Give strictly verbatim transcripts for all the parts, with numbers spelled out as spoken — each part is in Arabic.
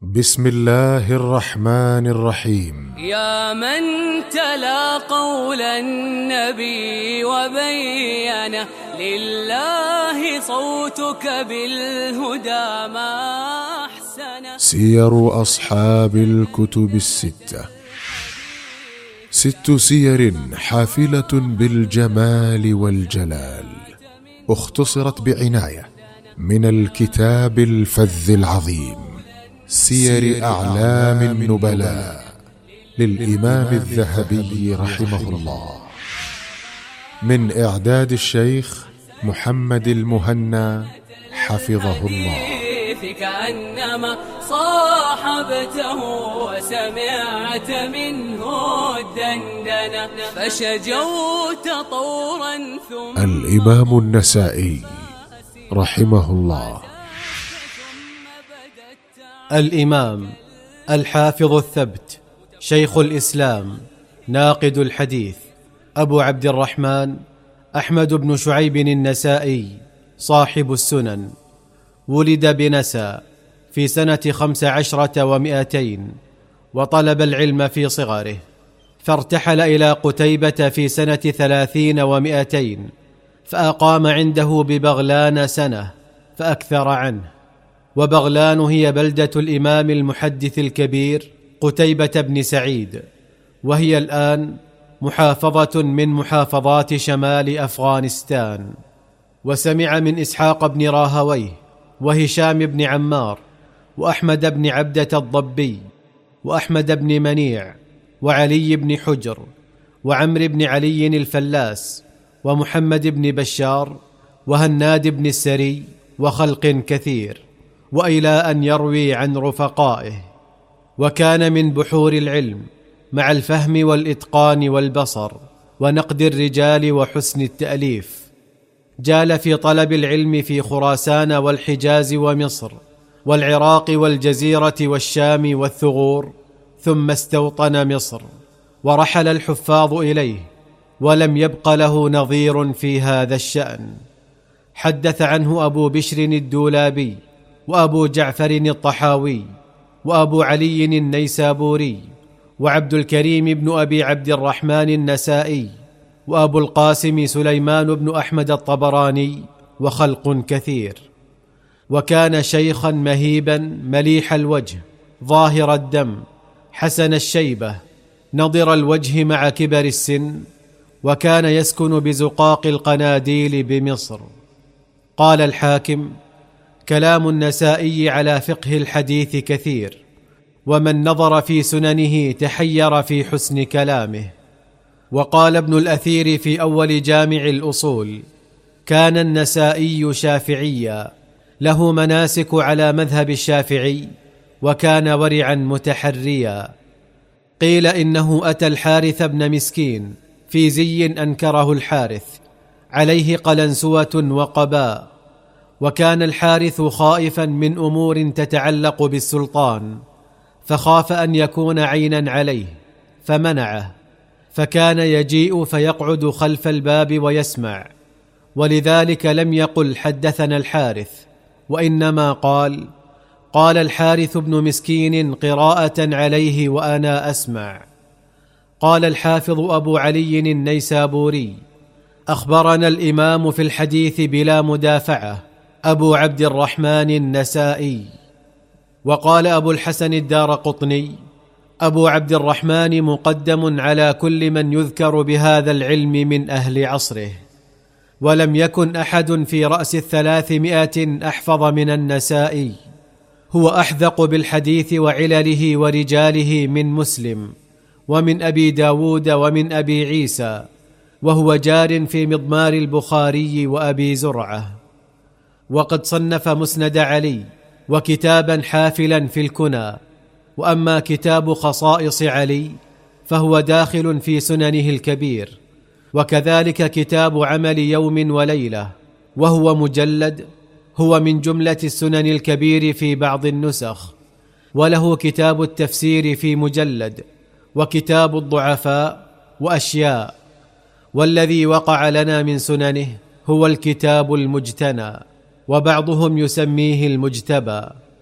بسم الله الرحمن الرحيم. يا من تلا قول النبي وبين لله صوتك بالهدى ما أحسن. سير أصحاب الكتب الستة، ست سير حافلة بالجمال والجلال، اختصرت بعناية من الكتاب الفذ العظيم سير أعلام النبلاء للإمام الذهبي رحمه الله، من إعداد الشيخ محمد المهنا حفظه الله. كأنما صاحبته وسمعت منه الدندنة فشجوت طورا ثم الإمام النسائي رحمه الله. الإمام الحافظ الثبت شيخ الإسلام ناقد الحديث أبو عبد الرحمن أحمد بن شعيب النسائي صاحب السنن، ولد بنسا في سنة خمس عشرة ومئتين، وطلب العلم في صغره، فارتحل إلى قتيبة في سنة ثلاثين ومئتين، فأقام عنده ببغلان سنة فأكثر عنه. وبغلان هي بلدة الإمام المحدث الكبير قتيبة بن سعيد، وهي الآن محافظة من محافظات شمال أفغانستان. وسمع من إسحاق بن راهويه وهشام بن عمار وأحمد بن عبدة الضبي وأحمد بن منيع وعلي بن حجر وعمر بن علي الفلاس ومحمد بن بشار وهناد بن السري وخلق كثير، وإلى أن يروي عن رفقائه. وكان من بحور العلم مع الفهم والإتقان والبصر ونقد الرجال وحسن التأليف. جال في طلب العلم في خراسان والحجاز ومصر والعراق والجزيرة والشام والثغور، ثم استوطن مصر ورحل الحفاظ إليه، ولم يبق له نظير في هذا الشأن. حدث عنه أبو بشر الدولابي وأبو جعفر الطحاوي وأبو علي النيسابوري وعبد الكريم بن أبي عبد الرحمن النسائي وأبو القاسم سليمان بن أحمد الطبراني وخلق كثير. وكان شيخا مهيبا مليح الوجه ظاهر الدم حسن الشيبة نضر الوجه مع كبر السن، وكان يسكن بزقاق القناديل بمصر. قال الحاكم: كلام النسائي على فقه الحديث كثير، ومن نظر في سننه تحير في حسن كلامه. وقال ابن الأثير في أول جامع الأصول: كان النسائي شافعيا له مناسك على مذهب الشافعي، وكان ورعا متحريا. قيل إنه أتى الحارث بن مسكين في زي أنكره الحارث، عليه قلنسوة وقباء، وكان الحارث خائفا من أمور تتعلق بالسلطان، فخاف أن يكون عينا عليه فمنعه، فكان يجيء فيقعد خلف الباب ويسمع، ولذلك لم يقل حدثنا الحارث، وإنما قال: قال الحارث بن مسكين قراءة عليه وأنا أسمع. قال الحافظ أبو علي النيسابوري: أخبرنا الإمام في الحديث بلا مدافعة أبو عبد الرحمن النسائي. وقال أبو الحسن الدارقطني: أبو عبد الرحمن مقدم على كل من يذكر بهذا العلم من أهل عصره، ولم يكن أحد في رأس الثلاثمائة أحفظ من النسائي. هو أحذق بالحديث وعلله ورجاله من مسلم ومن أبي داود ومن أبي عيسى، وهو جار في مضمار البخاري وأبي زرعة. وقد صنف مسند علي وكتابا حافلا في الكنى. وأما كتاب خصائص علي فهو داخل في سننه الكبير، وكذلك كتاب عمل يوم وليلة وهو مجلد، هو من جملة السنن الكبير في بعض النسخ. وله كتاب التفسير في مجلد، وكتاب الضعفاء وأشياء. والذي وقع لنا من سننه هو الكتاب المجتنى، وبعضهم يسميه المجتبى.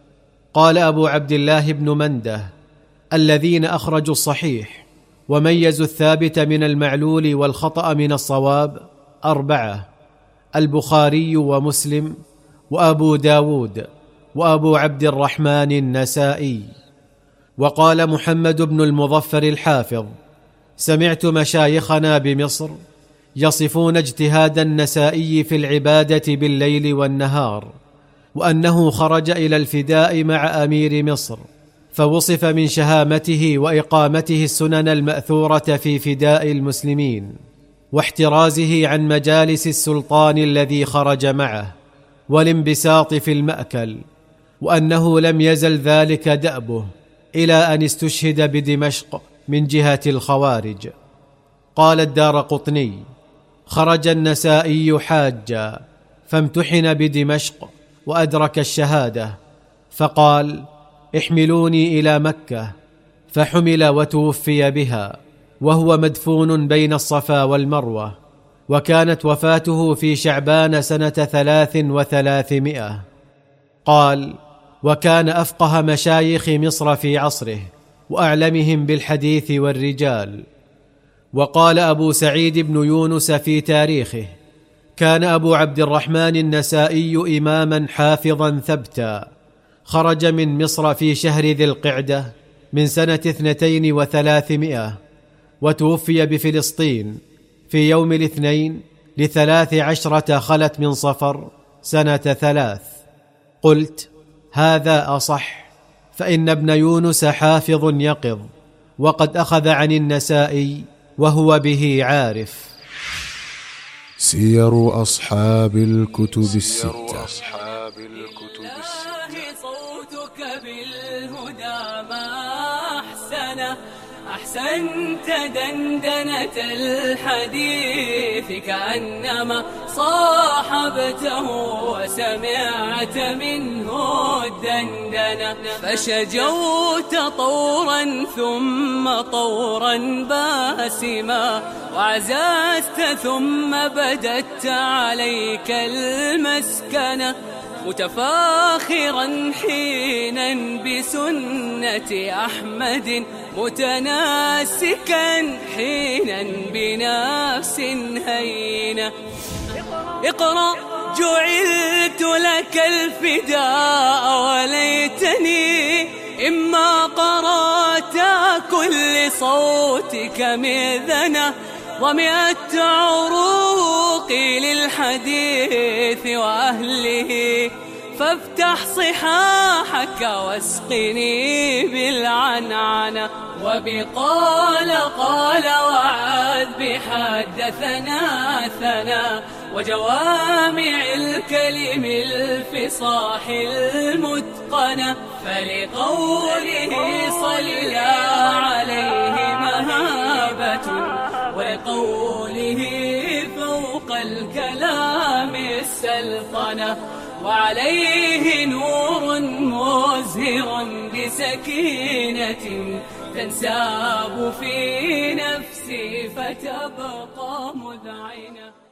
قال أبو عبد الله بن منده: الذين أخرجوا الصحيح وميزوا الثابت من المعلول والخطأ من الصواب أربعة: البخاري ومسلم وأبو داود وأبو عبد الرحمن النسائي. وقال محمد بن المظفر الحافظ: سمعت مشايخنا بمصر يصفون اجتهاد النسائي في العبادة بالليل والنهار، وأنه خرج إلى الفداء مع أمير مصر، فوصف من شهامته وإقامته السنن المأثورة في فداء المسلمين، واحترازه عن مجالس السلطان الذي خرج معه، والانبساط في المأكل، وأنه لم يزل ذلك دأبه إلى أن استشهد بدمشق من جهة الخوارج. قال الدارقطني: خرج النسائي حاجا فامتحن بدمشق وأدرك الشهادة، فقال: احملوني إلى مكة، فحمل وتوفي بها، وهو مدفون بين الصفا والمروة، وكانت وفاته في شعبان سنة ثلاث وثلاثمائة. قال: وكان أفقه مشايخ مصر في عصره وأعلمهم بالحديث والرجال. وقال أبو سعيد بن يونس في تاريخه: كان أبو عبد الرحمن النسائي إماما حافظا ثبتا، خرج من مصر في شهر ذي القعدة من سنة اثنتين وثلاثمائة، وتوفي بفلسطين في يوم الاثنين لثلاث عشرة خلت من صفر سنة ثلاث. قلت: هذا أصح، فإن ابن يونس حافظ يقظ، وقد أخذ عن النسائي وهو به عارف. سير أصحاب الكتب الستة. صوتك بالهدى ما أحسن، أحسنت دندنة الحديث كأنما صاحبته وسمعت منه الدندنة، فشجوت طورا ثم طورا باسما، وعززت ثم بدت عليك المسكنة، متفاخرا حينا بسنة أحمد، متناسكا حينا بنفس هينة. اقرأ جعلت لك الفداء، وليتني إما قرأت كل صوتك مئذنة، ومئة عروق للحديث وأهله، فافتح صحاحك واسقني بالعنعنة، وبقال قال وعاد بحدثنا ثنا، وجوامع الكلم الفصاح المتقنة، فلقوله صلى عليه مهابة، ولقوله فوق الكلام السلطنة، وعليه نور مزهر بسكينة تنساب في نفسي فتبقى مذعنة.